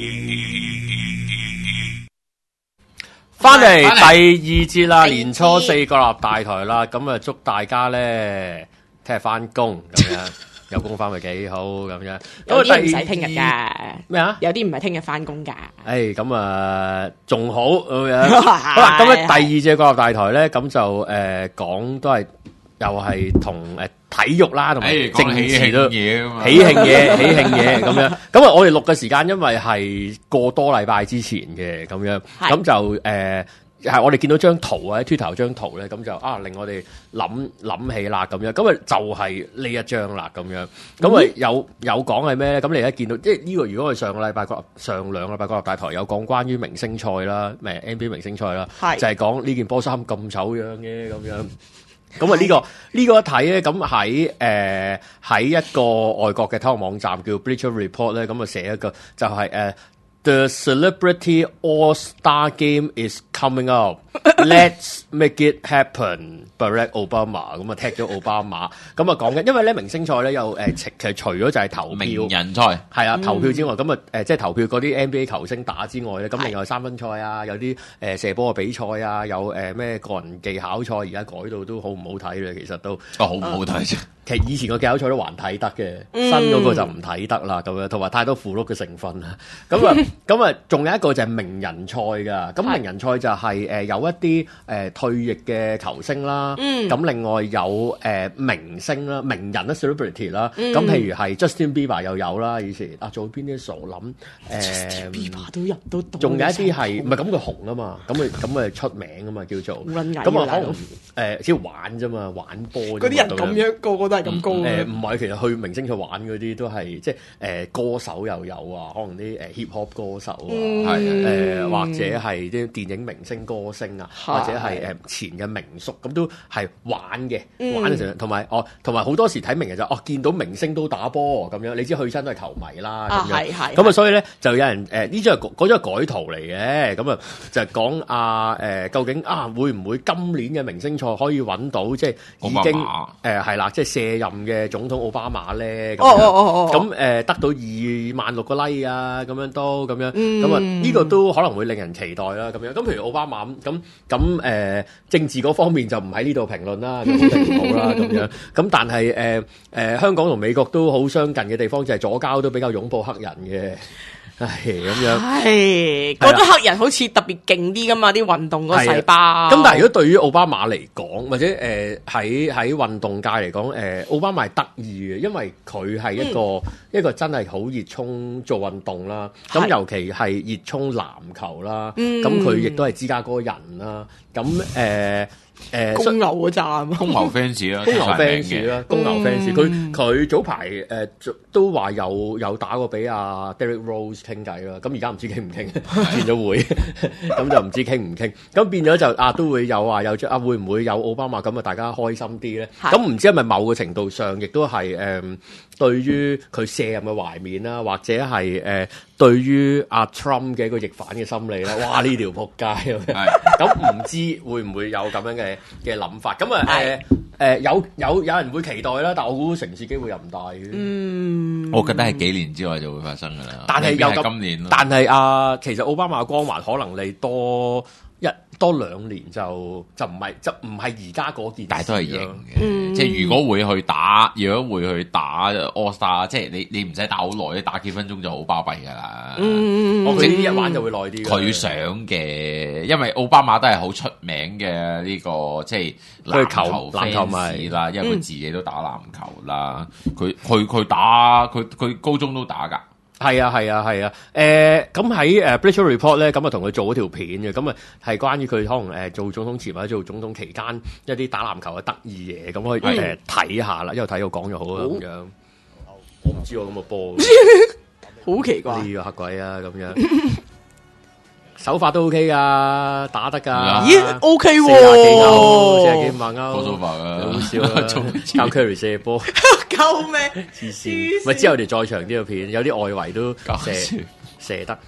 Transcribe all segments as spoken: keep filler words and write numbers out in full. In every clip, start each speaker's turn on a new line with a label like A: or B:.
A: 翻嚟第二節啦，年初四國立大台啦，咁啊祝大家咧聽日翻工咁樣，有工翻咪幾好咁樣。
B: 有啲唔使聽日㗎，
A: 咩啊？
B: 有啲唔係聽日翻工㗎。
A: 誒咁啊，仲好咁樣。好啦，咁咧第二節國立大台咧，咁就誒講都係又係同誒體育啦，同埋政治都喜慶嘢，喜慶嘢咁樣。咁啊，我哋錄嘅時間因為係過多禮拜之前嘅咁樣，咁就誒係我哋見到張圖啊，喺 Twitter 張圖咧，咁就啊令我哋諗諗起啦咁樣。咁啊就係呢一張啦咁樣。咁啊有有講係咩咧？咁你而家見到即係呢個，如果我哋上個禮拜國上兩個禮拜國立大台有講關於明星賽啦，咩 N B A 明星賽啦，就係講呢件波衫咁醜樣嘅咁樣。咁啊呢個呢、這個一睇咧，咁喺誒喺一個外國嘅體育網站叫 Bleacher Report 咧，咁啊寫一個就係、是、誒、呃、The Celebrity All Star Game is coming up. Let's make it happen. Barack Obama 咁啊踢咗奧巴馬，咁啊講緊，因為咧明星賽咧有誒其實除咗就係投票
C: 名人賽
A: 係啊投票之外，咁啊誒即係投票嗰啲 N B A 球星打之外咧，咁另外三分賽啊，有啲誒、呃、射波嘅比賽啊，有誒咩、呃、個人技巧賽，而家改到都好唔好睇咧，其實都
C: 哦好唔好睇啫。
A: 其實以前個技巧賽都還睇得嘅，新嗰個就唔睇得啦，咁樣同埋太多符碌嘅成分啦。咁啊咁啊，仲有一個就係名人賽㗎。咁名人賽就係、是、誒、呃、有一啲誒、呃、退役嘅球星啦，咁、嗯、另外有誒、呃、明星啦、名人啦 celebrity 啦。咁、嗯、譬如係 Justin Bieber 又有啦，以前啊做邊啲傻諗誒
B: Justin Bieber 都入到到，
A: 仲有一啲係唔係咁佢紅啊嘛？咁佢咁佢出名啊嘛，叫做咁啊可能誒只係玩啫嘛，玩波嗰
B: 啲人咁樣個個都係咁高。
A: 誒唔係，其實去明星賽玩嗰啲都係即係誒、呃、歌手又有啊，可能啲誒 hip hop 歌手啊，係誒、嗯呃、或者係啲電影明星歌星啊，或者係誒前嘅名宿，咁都係玩嘅，玩嘅時候同埋哦，同埋好多時睇名人就哦見到明星都打波咁樣，你知去親都係球迷啦咁樣，係咁啊，所以咧就有人誒呢張係嗰張係改圖嚟嘅，咁啊就係講啊誒究竟啊會唔會今年嘅明星賽可以揾到即係已經誒係啦，即係卸任嘅總統奧巴馬咧，咁樣咁誒得到二萬六個 like 啊，咁樣都咁樣，咁啊呢個都可能會令人期待啦，咁樣咁譬如奧巴馬咁咁誒政治嗰方面就唔喺呢度評論啦，就好定唔好啦咁樣，咁但係誒誒香港同美國都好相近嘅地方就係左膠都比較擁抱黑人嘅。係咁樣，
B: 係覺得黑人好似特別勁啲噶嘛，啲運動個細胞。
A: 咁但係如果對於奧巴馬嚟講，或者誒喺喺運動界嚟講，誒、呃、奧巴馬係得意嘅，因為佢係一個、嗯、一個真係好熱衷做運動啦。咁尤其係熱衷籃球啦。咁佢亦都係芝加哥人啦。咁誒。誒
B: 公牛嗰站，
C: 公牛 fans 啦，
A: 公牛 fans 啦，公牛 fans，佢佢早排誒都話有有打過俾阿 Derrick Rose 傾偈啦，咁而家唔知傾唔傾，轉咗會，咁就唔知傾唔傾，咁變咗就啊都會有話有啊會唔會有奧巴馬咁啊大家開心啲咧？咁唔知係咪某個程度上亦都係誒對於佢卸任嘅懷緬啦，或者係誒、呃、對於阿 Trump 嘅一個逆反嘅心理啦？哇！呢條仆街咁唔知會唔會有咁樣嘅嘅諗法？咁啊誒誒有有有人會期待啦，但我估成事機會又唔大嘅。嗯，
C: 我覺得係幾年之外就會發生㗎啦。
A: 但係有
C: 今年，
A: 但係啊，其實奧巴馬嘅光環可能你多一多兩年就就唔係就唔係而家嗰件事，
C: 但係都係贏嘅。嗯、即係如果會去打，如果會去打 All Star， 即係你你唔使打好耐，打幾分鐘就好巴閉㗎啦。嗯，
A: 我佢呢一玩就會耐啲。佢
C: 想嘅，因為奧巴馬都係好出名嘅呢、呢個即係籃球 fans 啦，因為佢自己都打籃球啦。佢佢佢打佢佢高中都打㗎。
A: 係啊係啊係啊，誒咁喺誒 Bleacher Report 咧，咁啊同佢做嗰條片嘅，咁啊係關於佢可能誒、呃、做總統前或者做總統期間一啲打籃球嘅得意嘢，咁可以誒睇下啦，因為睇我講咗好啦咁樣。我唔知我咁嘅波，
B: 好奇怪
A: 呢個黑鬼啊咁樣。手法都 OK 噶，打得噶。
B: 咦 ？OK 喎，
A: 四廿幾萬歐，
C: 波手法啊，
A: 好少啊，教 Curry 射波，
B: 救命！
A: 黐線。咪之後我哋再長啲嘅片，有啲外圍都射射得。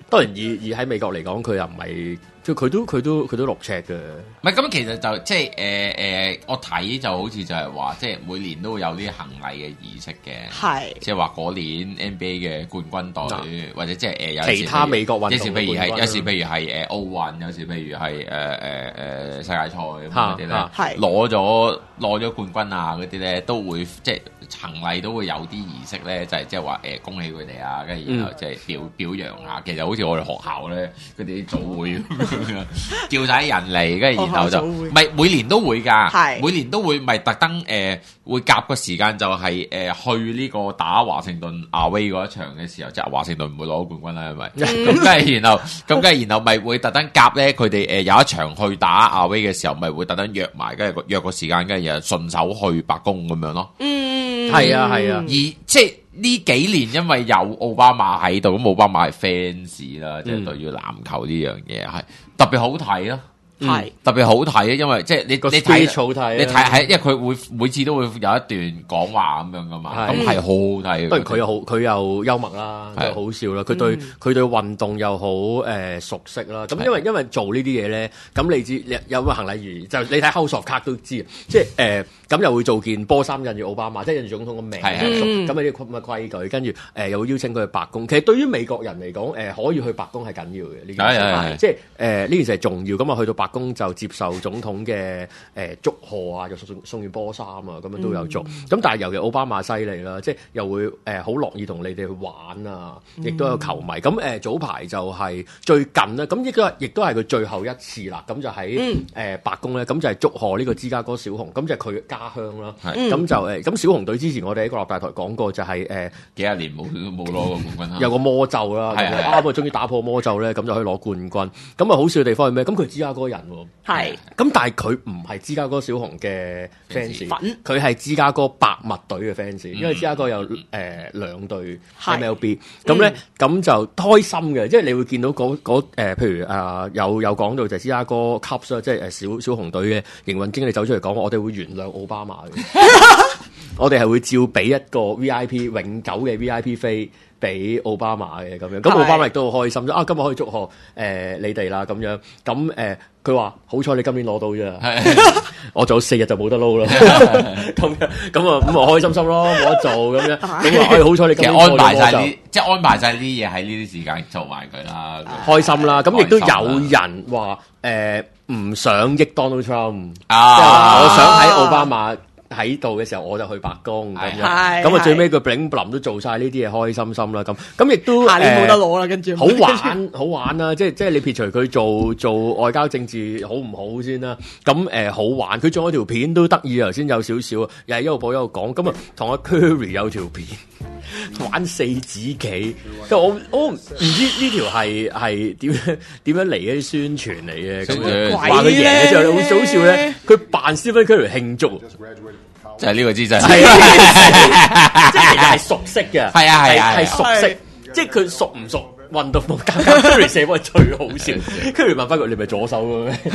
A: 當然以以喺美國嚟講，佢又唔係。即佢都佢都佢都六尺嘅，
C: 唔係咁其實就即係誒誒，我睇就好似就係話，即係每年都會有啲行禮嘅儀式嘅，
B: 係
C: 即係話嗰年 N B A 嘅冠軍隊，嗯、或者即係誒有
A: 其他美國運動，
C: 有時譬如係有時譬如係誒奧運，有時譬如係誒誒誒世界賽咁嗰啲咧，攞咗攞咗冠軍啊嗰啲咧，都會即係行禮都會有啲儀式咧，就係即係話誒恭喜佢哋啊，跟住然後即係表、嗯、表揚下，其實好似我哋學校咧佢哋啲組會。叫晒人嚟，跟住然後就唔係每年都會㗎，每年都會咪特登誒會夾個時間就係、是、誒、呃、去呢個打華盛頓亞威嗰一場嘅時候，即係華盛頓唔會攞冠軍啦，係咪？咁跟住然後咁跟住然後咪會特登夾咧，佢哋誒有一場去打亞威嘅時候，咪會特登約埋，跟住約個時間，跟住然後順手去白宮咁樣咯。嗯，係啊係啊，而即係。呢幾年因為有奧巴馬喺度，咁奧巴馬係 fans 啦，即係對於籃球呢樣嘢係特別好睇咯，係、嗯、特別好睇啊！因為即係你你睇你睇係，因為佢會每次都會有一段講話咁樣噶嘛，咁係好好睇。當然佢又好，佢又幽默啦，又好笑啦。佢對佢、嗯、對運動又好誒、呃、熟悉啦。咁因為因為做呢啲嘢咧，咁你知有個行禮儀，就你睇 House of Cards都知，即係誒。咁又會做件波衫印住奧巴馬，即係印住總統個名，咁啊啲咁嘅規矩，跟住誒又會邀請佢去白宮。其實對於美國人嚟講，誒、呃、可以去白宮係緊要嘅呢件事，係即係誒呢件事係重要。咁啊去到白宮就接受總統嘅誒、呃、祝賀啊，又送送完波衫啊，咁樣都有做。咁、嗯、但係尤其奧巴馬犀利啦，即係又會誒好樂意同你哋去玩啊，亦都有球迷。咁誒、呃、早排就係最近啦，咁亦都亦都係佢最後一次啦。咁就喺誒、呃、白宮咧，咁就係祝賀呢個芝加哥小熊。咁就係佢家鄉啦，咁、嗯、就誒，咁小熊隊之前我哋喺國立大台講過、就是，就係誒幾廿年冇冇攞過冠軍，有個魔咒啦，啱啊，終於打破魔咒咧，咁就可以攞冠軍。咁啊，好笑嘅地方係咩？咁佢芝加哥人喎，係，咁但係佢唔係芝加哥小熊嘅 fans，佢係芝加哥白襪隊嘅 fans，因為芝加哥有誒、呃、兩隊 M L B，咁咧咁就開心嘅，即係你會見到嗰嗰誒，譬如啊、呃、有有講到就係芝加哥 Cubs 啦，即係誒小小熊隊嘅營運經理走出嚟講，我哋會原諒奧巴馬。我哋係會照俾一個 V I P 永久嘅 V I P 飛俾奧巴馬嘅咁樣，咁奧巴馬亦都好開心，啊今日可以祝賀誒、呃、你哋啦咁樣，咁誒佢話好彩你今年攞到啫，我做四日就冇得撈啦，咁樣咁啊咁啊開心心咯，冇得做咁樣，咁啊好彩你今年安排晒啲，即係安排晒啲嘢喺呢啲時間做埋佢啦，開心啦，咁亦都有人話誒唔想益 Donald Trump，啊、即係話我想喺奧巴馬喺度嘅時候我就去白宮咁樣，咁啊最尾佢 bling bling 都做晒呢啲嘢，開心心啦咁，咁亦都下年冇得攞啦，跟住好玩好玩啦，即係即係你撇除佢做做外交政治好唔好先啦，咁誒、呃、好玩，佢做咗條片都得意啊，頭先有少少，又係一路播一路講，咁啊同阿 Curry 有條片玩四子棋，即係我我唔知呢條係係點樣點樣嚟嘅啲宣傳嚟嘅，咁樣話佢贏嘅時候好笑咧，佢扮 Stephen Curry 慶祝。就係呢個姿勢，係啊，即係其實係熟悉嘅，係啊係啊，係熟悉，即係佢熟唔熟運動冇夾夾 Curry 射波係最好笑，Curry 問翻佢你咪左手嘅咩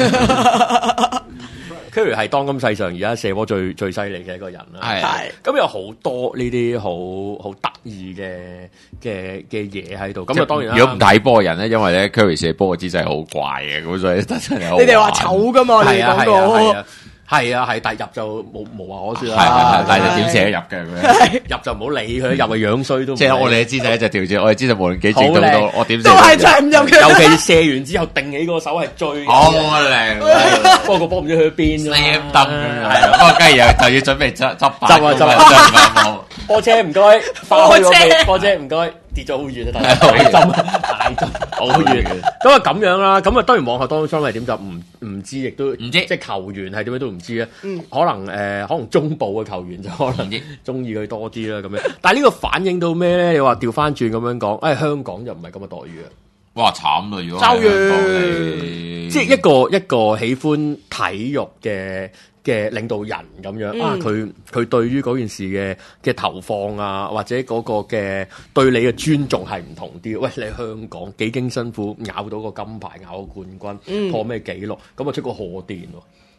C: ？Curry 係當今世上而家射波最最犀利嘅一個人啦，係，咁有好多呢啲好好得意嘅嘅嘅嘢喺度，咁啊當然如果唔睇波嘅人咧，因為咧 Curry 射波嘅姿勢好怪嘅，咁所以真係好。你哋話醜噶嘛？你講過。係啊係，但入就冇冇話可説啦。係但係點寫入嘅咁入就唔好理佢，入嘅樣衰都。即係我哋嘅姿勢就調轉，我哋姿勢無論幾正都都，我點寫都係站入嘅。尤其射完之後定起個手係最好靚。不過個波唔知去咗邊咯。Slam dunk 係，不過跟住又就要準備執執板。執啊執啊執！波車唔該，波車波車唔該。跌咗好遠啊！大針大針好遠，咁啊咁樣啦，咁啊當然網球當中係點就唔唔知，亦都唔知，即係球員係點樣都唔知啊。嗯，可能誒、呃，可能中部嘅球員就可能中意佢多啲啦，咁樣。但係呢個反映到咩咧？你話調翻轉咁樣講，誒、哎、香港就唔係咁嘅待遇啊！哇，慘啊！如果周瑜，即係一個一個喜歡體育嘅嘅領導人咁樣、嗯、啊，佢佢對於嗰件事嘅嘅投放啊，或者嗰個嘅對你嘅尊重係唔同啲。喂，你香港幾經辛苦咬到個金牌，咬個冠軍，嗯、破咩紀錄？咁啊出個賀電喎。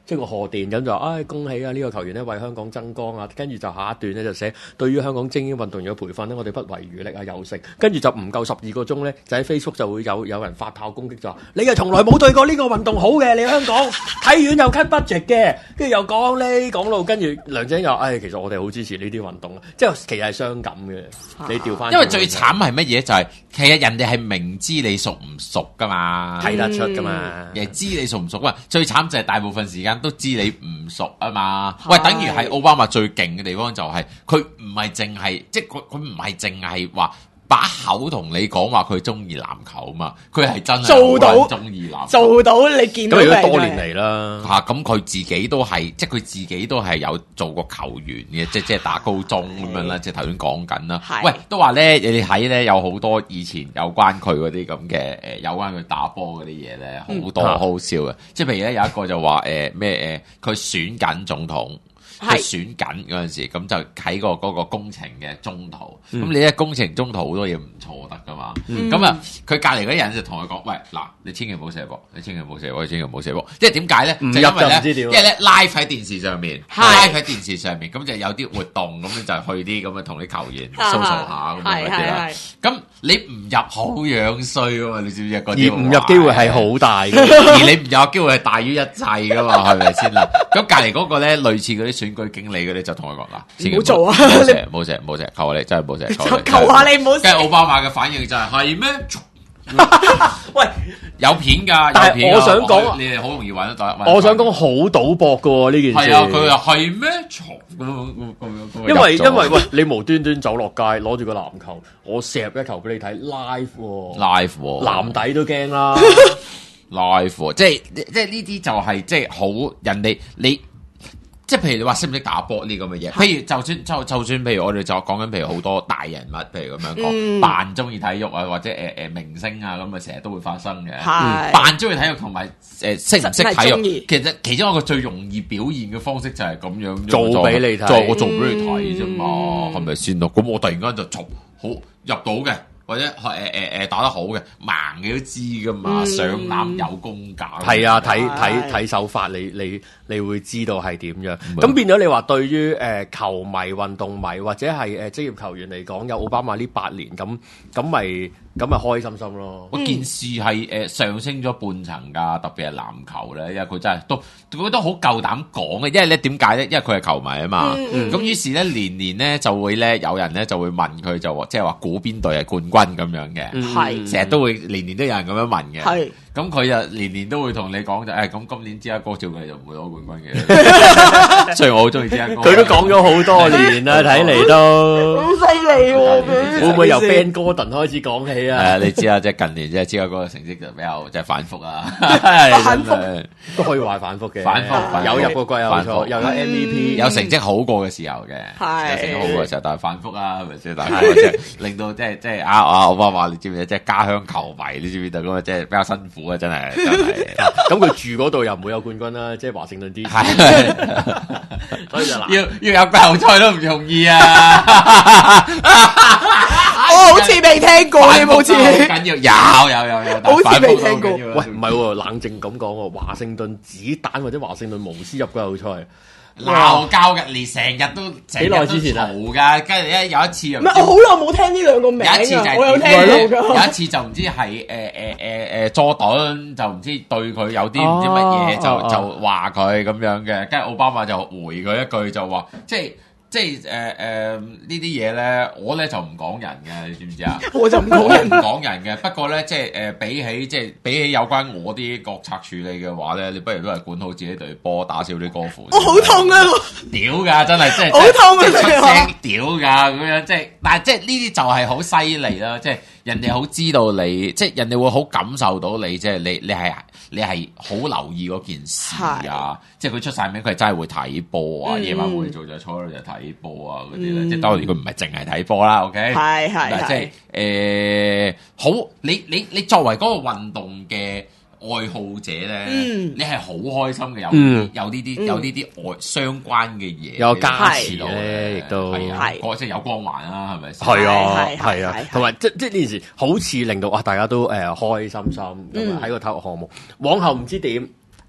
A: 即係個賀電咁就唉、哎、恭喜啊！呢、這個球員咧為香港爭光啊，跟住就下一段咧就寫對於香港精英運動員嘅培訓咧，我哋不遺餘力啊，有成。跟住就唔夠十二個鐘咧，就喺 Facebook 就會有有人發炮攻擊就話：你係從來冇對過呢個運動好嘅，你香港體院又 cut budget 嘅，跟住又講呢講路，跟住梁振英又唉、哎，其實我哋好支持呢啲運動啊，即係其實係傷感嘅。你調翻，
C: 因為最慘係乜嘢就係、是、其實人哋係明知你熟唔熟噶嘛，
A: 睇得出噶嘛，
C: 亦知你熟唔熟啊。最慘就係大部分時間都知你唔熟啊嘛。喂，等於係奧巴馬最勁嘅地方就係佢唔係淨係，即係佢佢唔係淨係話把口同你講話佢中意籃球嘛，佢係真係做到中意籃球，
B: 做到你見到。
A: 咁如果多年嚟啦，
C: 嚇咁佢自己都係，即係佢自己都係有做過球員嘅，即係即係打高中咁樣啦。即係頭先講緊啦。喂，都話咧，你哋睇咧有好多以前有關佢嗰啲咁嘅誒，有關佢打波嗰啲嘢咧，好多好好笑嘅。即係譬如咧有一個就話誒咩誒，佢選緊總統。佢選緊嗰陣時，咁就喺個嗰個工程嘅中途。咁、嗯、你咧工程中途好多嘢唔錯得噶嘛。咁啊、嗯，佢隔離嗰人就同佢講：喂，嗱，你千祈唔好射波，你千祈唔好射波，你千祈唔好射波。即係點解咧？就因為咧，因為咧 live 喺電視上面 ，live 喺電視上面，咁就有啲活動，咁就去啲咁啊，同啲球員 social 下咁樣嗰啲啦。咁你唔入好樣衰噶嘛？你知唔知嗰啲？而唔入機會係好大嘅，而你唔入機會係大於一切噶嘛？係咪先啦？咁隔離嗰個咧，類似嗰啲選舉經理嗰啲就同佢講啦，
B: 唔好做啊！
C: 冇射，冇射，冇射，求下你真係冇射，
B: 求下你唔好。
C: 跟住奧巴馬嘅反應就係係咩？
A: 喂，
C: 有片㗎，
A: 但係我想講，
C: 你哋好容易揾得到。
A: 我想講好賭博㗎喎呢件事。
C: 係啊，佢話係咩？
A: 因為因為喂，你無端端走落街攞住個籃球，我射入一球俾你睇 live 喎
C: ，live 喎，
A: 籃底都驚啦
C: ，live 即係即係呢啲就係即係好人哋你。即係譬如你話識唔識打波呢咁嘅嘢，譬如就算就就算譬如我哋就講緊譬如好多大人物，譬如咁樣講，扮中意體育啊，或者誒誒、呃、明星啊咁啊，成日都會發生嘅。扮中意體育同埋誒識唔識體育，其實其中一個最容易表現嘅方式就係咁樣
A: 做俾你睇，
C: 做我做俾你睇啫嘛，係咪先咯？咁我突然間就做好入到嘅。或者誒誒誒打得好嘅，盲嘅都知噶嘛，嗯、上籃有功架。係
A: 啊，睇睇睇手法，你你你會知道係點樣。咁、嗯、變咗你話對於誒、呃、球迷、運動迷或者係誒、呃、職業球員嚟講，有奧巴馬呢八年咁咁咪咁咪開心心咯。
C: 嗯、件事係誒、呃、上升咗半層㗎，特別係籃球咧，因為佢真係都佢都好夠膽講嘅，因為咧點解咧？因為佢係球迷啊嘛。咁、嗯嗯、於是咧年年咧就會咧有人咧就會問佢就即係話估邊隊係冠軍咁樣嘅，係成日都會年年都有人咁樣問嘅，係咁佢就年年都會同你講就誒咁今年芝加哥照計就唔會攞冠軍嘅，雖然我好中意芝加哥，
A: 佢都講咗好多年啦，睇嚟都
B: 好犀利喎，
A: 會唔會由 Ben Gordon 開始講起啊？
C: 係啊，你知啊，即係近年即係芝加哥嘅成績就比較即係反覆啊，
B: 反覆
A: 都可以話反覆嘅，
C: 反覆
A: 有入過季後賽，又有 M V P，
C: 有成績好過嘅時候嘅，
B: 係
C: 有成績好過嘅時候，但係反覆啊，係咪先？但係即係令到即係即係啊啊奧巴馬，你知唔知？即係家鄉球迷，你知唔知道咁啊？即係比較辛苦啊，真係真係。
A: 咁佢住嗰度又唔會有冠軍啦，即係華盛頓 D C，所以就難。
C: 要要有季後賽都唔容易啊！
B: 我好似未聽過，你冇似
C: 緊要有有有有，
B: 好似未聽過。
A: 喂，唔係喎，冷靜咁講喎，華盛頓子彈或者華盛頓巫師入季後賽。
C: 鬧交嘅，連成日都
A: 幾耐之前
C: 嘈噶，跟住咧有一次又
B: 唔係，我好耐冇聽呢兩個名啊！
C: 有一次就係
B: 我有聽過㗎。
C: 有一次就唔知係誒誒誒誒佐敦就唔知對佢有啲唔知乜嘢，就就話佢咁樣嘅，跟住奧巴馬就回佢一句就話，即係。即係誒誒呢啲嘢咧，我咧就唔講人嘅，你知唔知啊？
B: 我就唔講人，
C: 唔講人嘅。不過咧，即係誒、呃、比起即係比起有關我啲國策處理嘅話咧，你不如都係管好自己隊波，打少啲歌款。
B: 我好痛啊！
C: 屌㗎，真係即係
B: 好痛啊！
C: 即係出聲屌㗎咁樣，即係但係即係呢啲就係好犀利啦！即係人哋好知道你，即係人哋會好感受到你，即係你你係你係好留意嗰件事啊！即係佢出晒名，佢係真係會睇波啊！夜晚冇嘢做就坐喺度就睇波啊嗰啲咧，即係當然佢唔係淨係睇波啦，OK？
B: 係係
C: 係，即係誒好，你你你作為嗰個運動嘅愛好者咧，你係好開心嘅，有有呢啲有呢啲外相關嘅嘢，
A: 有加持咧，亦都
C: 係，即係有光環啦，係咪先？
A: 係啊，係啊，同埋即即呢件事好似令到哇大家都誒開心心咁喺個體育項目，往後唔知點。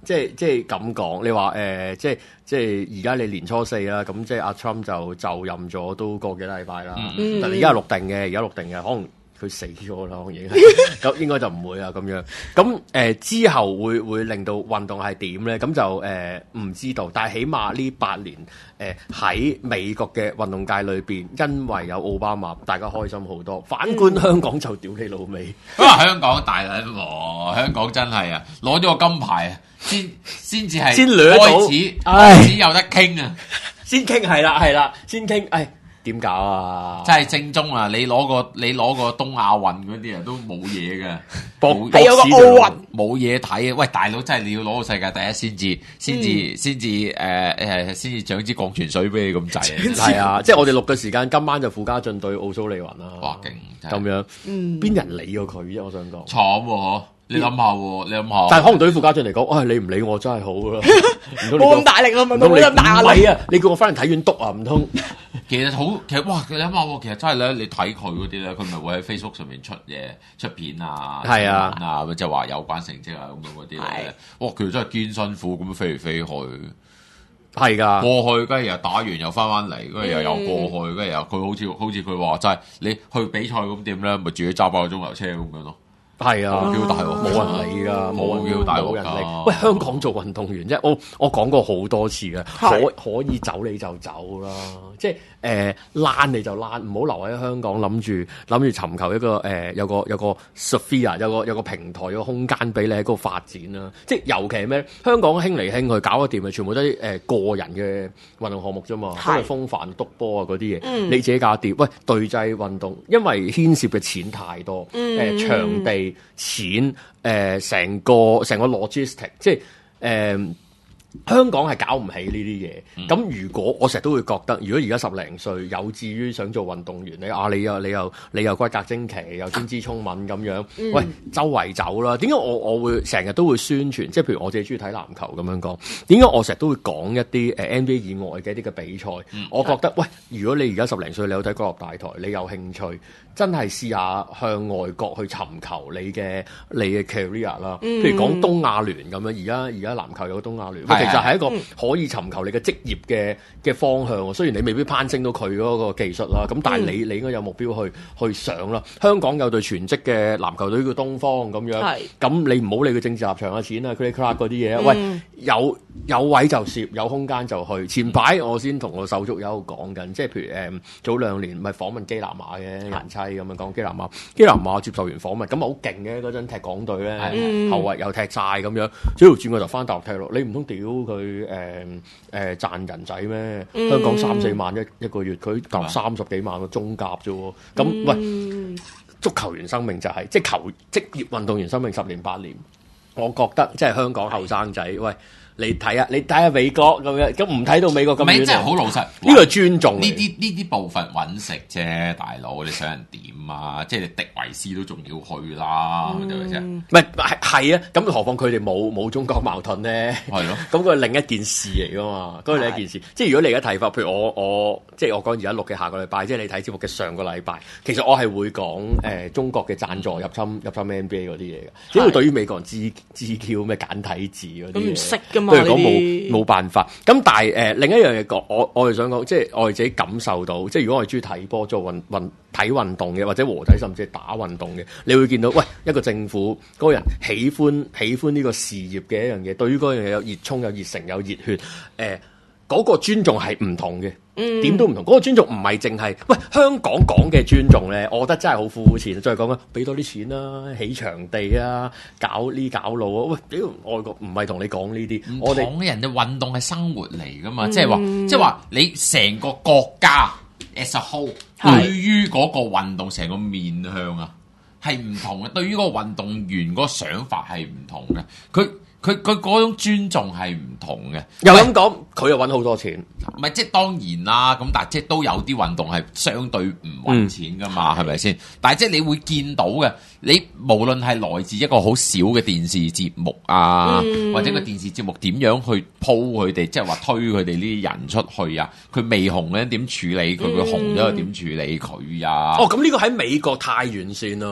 A: 即係即係咁講，你話誒、呃，即係即係而家你年初四啦，咁即係阿 Trump 就就任咗都個幾禮拜啦。嗯、但係而家係錄定嘅，而家錄定嘅，可能佢死咗啦，可能已經咁應該就唔會啊咁樣。咁誒、呃、之後會會令到運動係點咧？咁就誒唔、呃、知道。但係起碼呢八年誒喺、呃、美國嘅運動界裏邊，因為有奧巴馬，大家開心好多。反觀香港就屌你老味。
C: 咁啊，香港大撚喎，香港真係啊，攞咗個金牌啊！先先至係
A: 先
C: 開始，開始有得傾啊！
A: 先傾係啦係啦，先傾，誒點搞啊？
C: 真係正宗啊！你攞個你攞個東亞運嗰啲啊，都冇嘢嘅，
B: 係有個奧運
C: 冇嘢睇啊！喂，大佬真係你要攞個世界第一先至，先至先至誒誒，先至獎支礦泉水俾你咁滯。
A: 係啊，即係我哋錄嘅時間，今晚就傅家俊對奧蘇利雲啦。
C: 哇，勁
A: 咁樣，邊人理過佢啫？我想講，
C: 慘喎！你諗下喎，你諗下。
A: 但係可能對於傅家俊嚟講，唉、哎，你唔理我真係好啦。
B: 冇咁大力咯，唔通你咁大
A: 壓力啊？你叫我翻嚟睇院篤啊？唔通？
C: 其實好，其實哇，你諗下喎，其實真係咧，你睇佢嗰啲咧，佢咪會喺 Facebook 上面出嘢、出片啊、
A: 係啊，
C: 啊，即係話有關成績啊咁樣嗰啲咧。哇，佢真係堅辛苦咁飛嚟飛去。
A: 係㗎，
C: 過去跟住又打完又翻翻嚟，跟住又又過去，跟住又佢好似好似佢話齋，你去比賽咁點咧，咪自己揸爆個鐘頭車咁樣咯。
A: 係啊，
C: 幾好大喎，
A: 冇人理㗎，冇人
C: 幾好大喎，
A: 冇人理。喂，香港做運動員啫，我我講過好多次嘅，可可以走你就走啦，即係誒爛你就爛，唔好留喺香港諗住諗住尋求一個誒、呃、有個有個 sphere 有個有個平台有個空間俾你喺嗰度發展啦。即係尤其係咩？香港興嚟興去搞得掂嘅，全部都係誒、呃、個人嘅運動項目啫嘛，都係風帆、篤波啊嗰啲嘢，嗯、你自己搞掂。喂，隊際運動因為牽涉嘅錢太多，誒、嗯呃、場地。錢誒成、呃、個成個 logistic， 即係誒、呃、香港係搞唔起呢啲嘢。咁、嗯、如果我成日都會覺得，如果而家十零歲有志於想做運動員，你啊你又你又你又骨骼精奇，又天資聰敏咁樣，嗯、喂周圍走啦。點解我我會成日都會宣傳？即係譬如我自己中意睇籃球咁樣講，點解我成日都會講一啲誒 N B A 以外嘅一啲嘅比賽？嗯、我覺得喂，如果你而家十零歲，你有睇國立大台，你有興趣。真係試下向外國去尋求你嘅你嘅 career 啦，譬如講東亞聯咁樣，而家而家籃球有個東亞聯，其實係一個可以尋求你嘅職業嘅嘅方向。雖然你未必攀升到佢嗰個技術啦，咁但係你你應該有目標去去上啦。香港有隊全職嘅籃球隊叫東方咁樣，咁你唔好理佢政治立場嘅錢啊 credit card 嗰啲嘢，喂有有位就攝，有空間就去。前排我先同個手足友講緊，即係譬如誒早兩年咪訪問基南馬嘅人妻。咁樣講基南馬，基南馬接受完訪問，咁好勁嘅嗰陣踢港隊咧，嗯、後衞又踢晒咁樣，之後轉過就翻大陸踢咯。你唔通屌佢誒誒賺人仔咩？嗯、香港三四萬一一個月，佢夾三十幾萬個中甲啫喎。咁、嗯、喂，足球員生命就係、是、即係球職業運動員生命十年八年，我覺得即係香港後生仔喂。你睇下，你睇下美國咁樣，咁唔睇到美國咁樣，
C: 真係好老實。
A: 呢個係尊重。
C: 呢啲呢啲部分揾食啫，大佬你想人點啊？即係你迪維斯都仲要去啦，係咪先？唔
A: 係係係啊，咁何況佢哋冇冇中國矛盾咧？係咯，咁佢係另一件事嚟噶嘛，嗰個另一件事。即係如果你而家睇法，譬如我我即係我講而家錄嘅下個禮拜，即係你睇節目嘅上個禮拜，其實我係會講誒中國嘅贊助入侵入侵 N B A 嗰啲嘢嘅，只要對於美國人 G G Q 咩簡體字嗰啲嘢，
B: 唔識㗎。
A: 對嚟講冇冇辦法，咁但係誒、呃、另一樣嘢講，我我哋想講，即係我哋自己感受到，即係如果我哋中意睇波、做運運睇運動嘅，或者和仔甚至係打運動嘅，你會見到，喂一個政府嗰個人喜歡喜歡呢個事業嘅一樣嘢，對於嗰樣嘢有熱衷、有熱誠、有熱血，誒、呃、嗰、那個尊重係唔同嘅。點、嗯、都唔同，嗰、那個尊重唔係淨係喂香港講嘅尊重咧，我覺得真係好膚淺。再講啦，俾多啲錢啦、啊，起場地啊，搞呢搞路啊，喂，屌外國唔係同你講呢啲，我哋
C: 講人哋運動係生活嚟噶嘛，即係話，即係話你成個國家 as a whole 對於嗰個運動成個面向啊係唔同嘅，對於嗰個運動員嗰個想法係唔同嘅，佢。佢佢嗰種尊重係唔同嘅，
A: 又咁講，佢又揾好多錢，
C: 唔係即係當然啦。咁但係即係都有啲運動係相對唔揾錢噶嘛，係咪先？但係即係你會見到嘅，你無論係來自一個好少嘅電視節目啊，嗯、或者個電視節目點樣去鋪佢哋，即係話推佢哋呢啲人出去啊，佢未紅咧點處理佢，佢紅咗又點處理佢啊？
A: 哦，咁呢個喺美國太完善咯。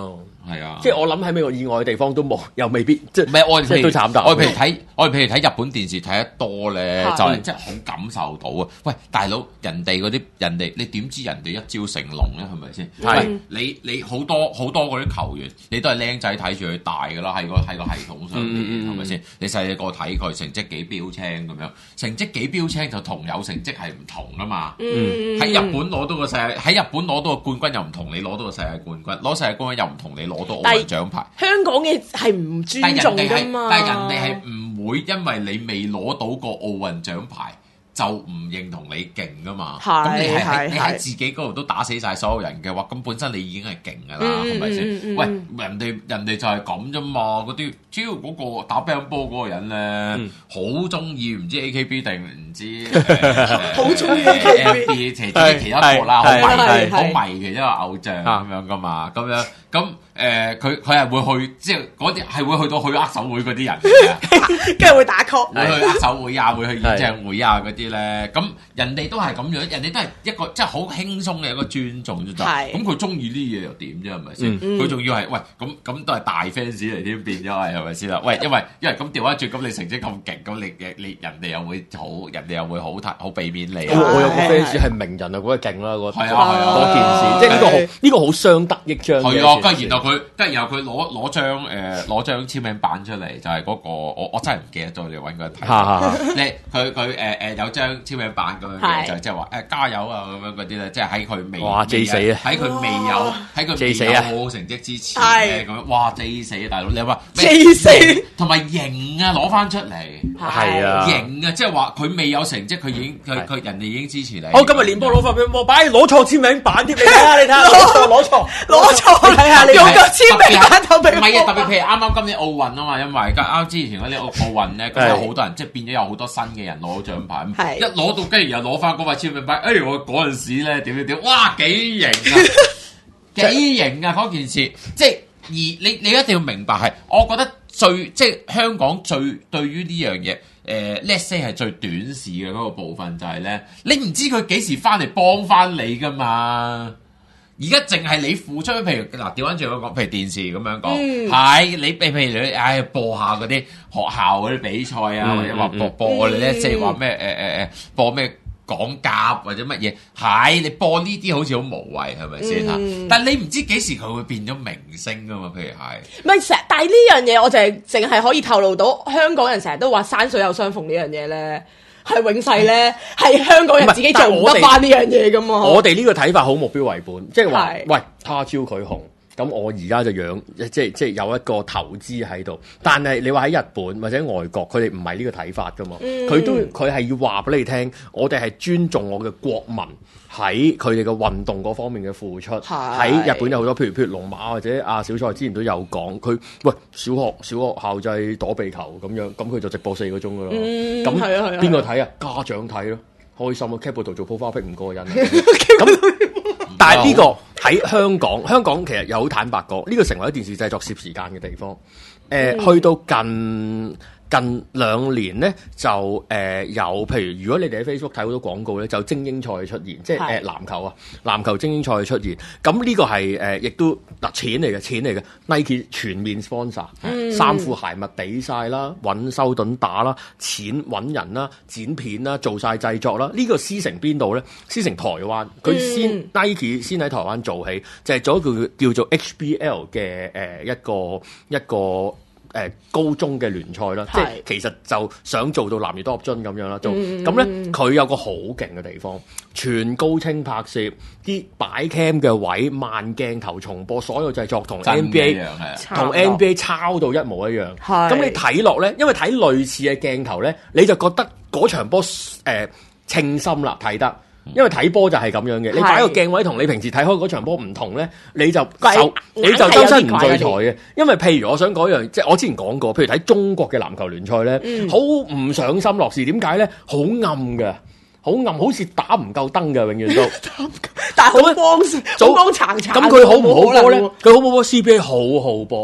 C: 係啊，
A: 即係我諗喺美國以外嘅地方都冇，又未必即係
C: 唔係我哋
A: 都慘淡。
C: 我譬如睇我哋譬如睇日本電視睇得多咧，就係真係好感受到啊！喂，大佬，人哋嗰啲人哋你點知人哋一朝成龍咧？係咪先？喂，你你好多好多嗰啲球員，你都係僆仔睇住佢大㗎啦，喺個喺個系統上面係咪先？你細細個睇佢成績幾標青咁樣，成績幾標青就同有成績係唔同㗎嘛。喺日本攞到個世界，喺日本攞到個冠軍又唔同你攞到個世界冠軍，攞世界冠軍又唔同你攞到奧運獎牌。
B: 香港嘅係唔尊重㗎嘛？
C: 但係人哋係唔會因為你未攞到個奧運獎牌就唔認同你勁㗎嘛？咁你係你喺自己嗰度都打死晒所有人嘅話，咁本身你已經係勁㗎啦，係咪先？喂，人哋人哋就係咁啫嘛。嗰啲只要嗰個打乒乓波嗰個人咧，好中意唔知 A K B 定唔知
B: 好中意
C: N B A， 其實其他國啦，好迷好迷嘅一個偶像咁樣㗎嘛，咁樣咁。誒佢佢係會去，即係嗰啲係會去到去握手會嗰啲人嘅，
B: 跟住會打 call，
C: 會去握手會啊，會去演唱會啊嗰啲咧。咁人哋都係咁樣，人哋都係一個即係好輕鬆嘅一個尊重啫。咁佢中意啲嘢又點啫？係咪先？佢仲要係喂咁咁都係大 fans 嚟添，變咗係係咪先啦？喂，因為因為咁調翻轉，咁你成績咁勁，咁你你人哋又會好，人哋又會好好俾面你。
A: 我有個 fans 係名人啊，嗰個勁啦，嗰
C: 係啊
A: 嗰件事，即係呢個好呢個好相得益彰。
C: 係啊，跟住然後佢跟住然後佢攞攞張誒攞張簽名版出嚟，就係嗰個我我真係唔記得咗，你揾佢睇。你佢佢誒誒有張簽名版咁樣嘅，就即係話誒加油啊咁樣嗰啲咧，即係喺佢未
A: 哇 J 死啊！
C: 喺佢未有喺佢未有好成績之前咧咁樣，哇 J 死啊大佬！你話
B: J 死
C: 同埋型啊攞翻出嚟
A: 係啊
C: 型啊，即係話佢未有成績，佢已經佢佢人哋已經支持你。
A: 好，今日練波攞翻俾我，擺攞錯簽名版添，你睇下你睇下攞錯攞錯
B: 攞錯，睇下你用個簽名版投俾我。
C: 唔係啊，特別譬如啱啱今年奧運啊嘛，因為啱啱之前嗰啲奧奧運咧，咁有好多人即係變咗有好多新嘅人攞到獎牌，一攞到跟住又攞翻嗰塊簽名版，哎我嗰陣時咧點點點，哇幾型啊，幾型啊嗰件事，即係而你你一定要明白係，我覺得最即係香港最對於呢樣嘢。誒 let's say 係最短視嘅嗰個部分就係咧，你唔知佢幾時翻嚟幫翻你噶嘛？而家淨係你付出，譬如嗱調翻轉講，譬如電視咁樣講，係、嗯、你譬譬如你唉播下嗰啲學校嗰啲比賽啊，嗯、或者話播播我哋咧，即係話咩誒誒誒播咩？講甲或者乜嘢，係你播呢啲好似好無謂，係咪先嚇？嗯、但係你唔知幾時佢會變咗明星噶嘛？譬如係，
B: 唔係成，但係呢樣嘢我就係淨係可以透露到，香港人成日都話山水有相逢呢樣嘢咧，係永世咧，係香港人自己做唔得翻呢樣嘢噶嘛？
A: 我哋呢個睇法好目標為本，即係話，喂，他朝佢紅。咁我而家就養，即係即係有一個投資喺度。但係你話喺日本或者外國，佢哋唔係呢個睇法噶嘛？佢、嗯、都佢係要話俾你聽，我哋係尊重我嘅國民喺佢哋嘅運動嗰方面嘅付出。喺日本有好多，譬如譬如龍馬或者阿小蔡之前都有講，佢喂小學小學校際躲避球咁樣，咁佢就直播四個鐘噶咯。咁邊個睇啊？家長睇咯，開心啊 Capital 做 profile pic 唔過癮。咁但係呢個喺香港，香港其實又好坦白講，呢個成為咗電視製作攝時間嘅地方。誒、呃，去到近近兩年咧，就誒、呃、有，譬如如果你哋喺 Facebook 睇好多廣告咧，就精英賽出現，即係誒、呃、籃球啊，籃球精英賽出現。咁呢個係誒，亦、呃、都嗱錢嚟嘅，錢嚟嘅 Nike 全面 sponsor，衫褲鞋襪俾晒啦，揾修頓打啦，錢揾人啦，剪片啦，做晒製作啦。呢、這個師承邊度咧？師承台灣，佢先、嗯、Nike 先喺台灣做起，就係、是、做一個叫做 H B L 嘅誒、呃、一個一個。誒、呃、高中嘅聯賽啦，是即係其實就想做到男兒當入樽咁樣啦，做咁咧佢有個好勁嘅地方，全高清拍攝，啲擺 cam 嘅位，慢鏡頭重播，所有製作同 N B A 同 N B A 抄到一模一樣。咁你睇落咧，因為睇類似嘅鏡頭咧，你就覺得嗰場波誒稱心啦，睇得。因為睇波就係咁樣嘅，你擺個鏡位同你平時睇開嗰場波唔同咧，你就就你就周身唔聚財嘅。因為譬如我想講一樣，即係我之前講過，譬如睇中國嘅籃球聯賽咧，好唔、嗯、上心落事。點解咧？好暗嘅，好暗，好似打唔夠燈嘅，永遠都。但係好光，早光殘殘。咁佢好唔好波咧？佢好唔好波 ？C B A 好好波。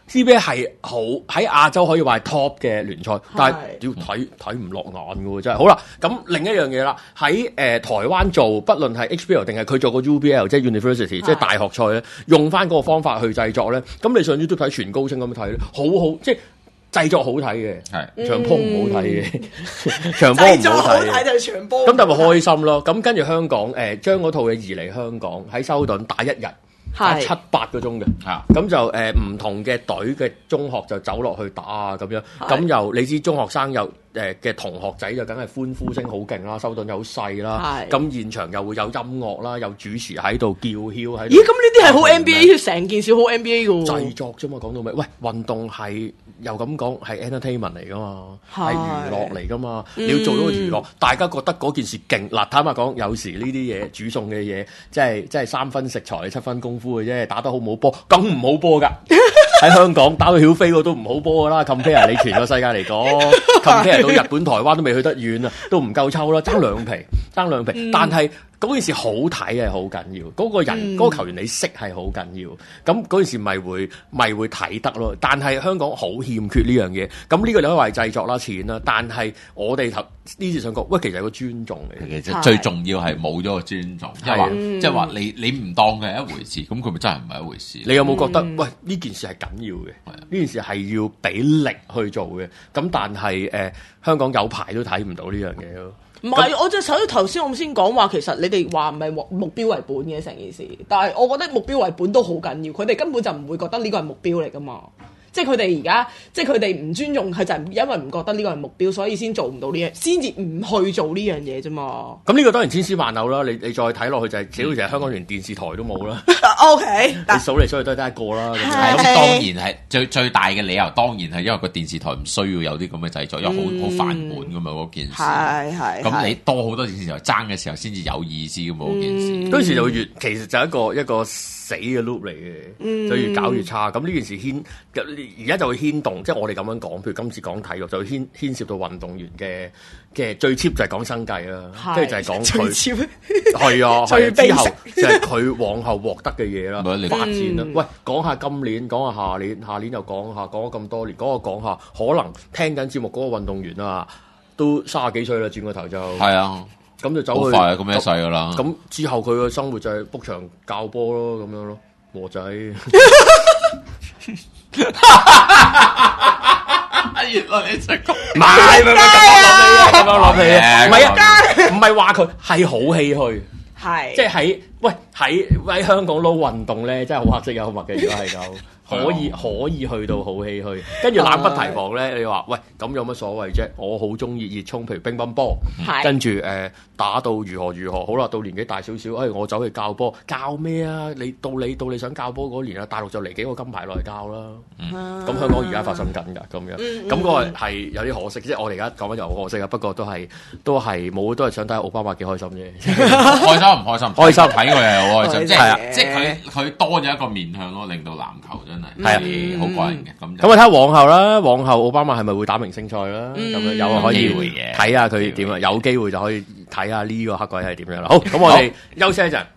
A: C B A 係好喺亞洲可以話係 top 嘅聯賽，但係要睇睇唔落眼嘅喎，真係。好啦，咁另一樣嘢啦，喺誒、呃、台灣做，不論係 H B L 定係佢做個 U B L， 即係 University， 即係大學賽咧，用翻嗰個方法去製作咧，咁你上 YouTube 睇全高清咁睇咧，好好即係。製作好睇嘅，係場波唔好睇嘅，場波唔好睇嘅，
B: 就場波。
A: 咁但係咪開心咯？咁跟住香港誒，將嗰套嘢移嚟香港喺修頓打一日，打七八個鐘嘅，咁就誒唔同嘅隊嘅中學就走落去打啊咁樣，咁又你知中學生又誒嘅同學仔就梗係歡呼聲好勁啦，修頓又好細啦，咁現場又會有音樂啦，有主持喺度叫囂喺度。咦？
B: 咁呢啲係好 N B A， 成件事好 N B A 嘅喎。
A: 製作啫嘛，講到尾，喂，運動係。又咁講係 entertainment 嚟噶嘛，係娛樂嚟噶嘛，嗯、你要做到個娛樂，大家覺得嗰件事勁。嗱，坦白講，有時呢啲嘢煮餸嘅嘢，即係即係三分食材七分功夫嘅啫，打得好唔好波，咁唔好波㗎。喺香港打到曉飛我都唔好波㗎啦 ，compare 你全個世界嚟講，compare 到日本、台灣都未去得遠啊，都唔夠抽啦，爭兩皮，爭兩皮。嗯、但係嗰件事好睇係好緊要，嗰、嗰個人嗰、嗯、個球員你識係好緊要，咁嗰件事咪會咪會睇得咯。但係香港好欠缺呢樣嘢，咁呢個你可以話係製作啦、錢啦，但係我哋頭呢次想講，喂，其實係個尊重嚟嘅，
C: 其實最重要係冇咗個尊重，即係話即係話你你唔當佢係一回事，咁佢咪真係唔係一回事？
A: 你有冇覺得、嗯、喂呢件事係緊要嘅？呢件事係要俾力去做嘅，咁但係誒、呃、香港有排都睇唔到呢樣嘢咯。
B: 唔係，我就首先頭先我先講話，其實你哋話唔係目標為本嘅成件事，但係我覺得目標為本都好緊要，佢哋根本就唔會覺得呢個係目標嚟噶嘛。即係佢哋而家，即係佢哋唔尊重，佢就係因為唔覺得呢個係目標，所以先做唔到呢樣，先至唔去做呢樣嘢啫嘛。
A: 咁呢個當然千絲萬縷啦，你你再睇落去就係、是，只好似係香港連電視台都冇啦。
B: O K，
A: 你數嚟數去都係得一個啦。
C: 咁當然係最最大嘅理由，當然係因為個電視台唔需要有啲咁嘅製作，因為好好繁悶噶嘛嗰件事。係係。咁你多好多電視台爭嘅時候，先至有意思噶嘛嗰件事。
A: 嗰陣、嗯、時就越其實就係一個一個死嘅 loop 嚟嘅，嗯、就越搞越差。咁呢件事牽而家就會牽動，即係我哋咁樣講，譬如今次講體育，就會牽牽涉到運動員嘅嘅最 cheap 就係講生計啦，跟住就係講佢係啊，係之後就係佢往後獲得嘅嘢啦，發展啦。嗯、喂，講下今年，講下下年，下年又講下，講咗咁多年，講下講下，可能聽緊節目嗰個運動員啊，都卅幾歲啦，轉個頭就係啊。咁就走去
C: 好快啊！咁咩細噶啦？
A: 咁之後佢嘅生活就係 book 場教波咯，咁樣咯，和仔。
C: 原來你識講，
A: 唔係唔係咁樣落氣啊！咁樣落氣啊！唔係啊，唔係話佢係好唏噓，係即係喺喂喺喺香港撈運動咧，真係好黑色幽默嘅。如果係咁。可以可以去到好唏噓，跟住冷不提防咧，你話喂咁有乜所謂啫？我好中意熱衷，譬如乒乓波，跟住誒打到如何如何，好啦，到年紀大少少，誒我走去教波，教咩啊？你到你到你想教波嗰年啊，大陸就嚟幾個金牌落嚟教啦。咁香港而家發生緊㗎，咁樣，咁嗰個係有啲可惜，即係我哋而家講緊又好可惜啊。不過都係都係冇，都係想睇下奧巴馬幾開心啫。
C: 開心唔開心？開心睇佢係好開心，即係
A: 啊，
C: 即係佢佢多咗一個面向咯，令到籃球真係係好過癮嘅。咁
A: 咁我睇下往後啦，往後奧巴馬係咪會打明星賽啦？咁樣有可以睇下佢點啊，有機會就可以睇下呢個黑鬼係點樣啦。好，咁我哋休息一陣。